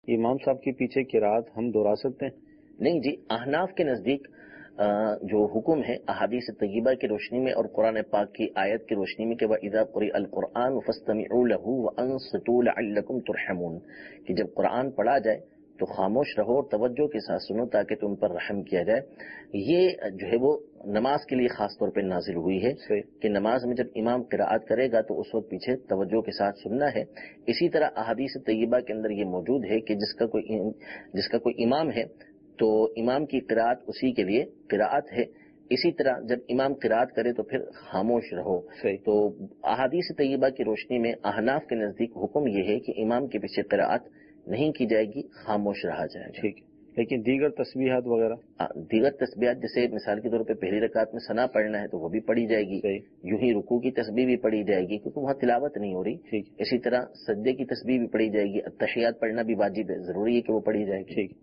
امام صاحب کے پیچھے قرات ہم دہرا سکتے ہیں؟ نہیں جی، احناف کے نزدیک جو حکم ہے احادیث طیبہ کی روشنی میں اور قرآن پاک کی آیت کی روشنی میں کہ وَإِذَا قُرِئَ الْقُرْآنُ فَاسْتَمِعُوا لَهُ وَأَنصِتُوا لَعَلَّكُمْ تُرْحَمُونَ، کہ جب قرآن پڑھا جائے تو خاموش رہو اور توجہ کے ساتھ سنو تاکہ تم پر رحم کیا جائے۔ یہ جو ہے وہ نماز کے لیے خاص طور پہ نازل ہوئی ہے کہ نماز میں جب امام قراءت کرے گا تو اس وقت پیچھے توجہ کے ساتھ سننا ہے۔ اسی طرح احادیث طیبہ کے اندر یہ موجود ہے کہ جس کا کوئی امام ہے تو امام کی قراءت اسی کے لیے قراءت ہے۔ اسی طرح جب امام قراءت کرے تو پھر خاموش رہو۔ تو احادیث طیبہ کی روشنی میں احناف کے نزدیک حکم یہ ہے کہ امام کے پیچھے قراءت نہیں کی جائے گی، خاموش رہا جائے گا۔ ٹھیک ہے، لیکن دیگر تسبیحات وغیرہ، دیگر تسبیحات جیسے مثال کے طور پہ پہلی رکعت میں ثنا پڑھنا ہے تو وہ بھی پڑھی جائے گی، یوں ہی رکوع کی تسبیح بھی پڑھی جائے گی کیونکہ وہاں تلاوت نہیں ہو رہی۔ اسی طرح سجدے کی تسبیح بھی پڑھی جائے گی، التحیات پڑھنا بھی واجب ہے، ضروری ہے کہ وہ پڑھی جائے گی۔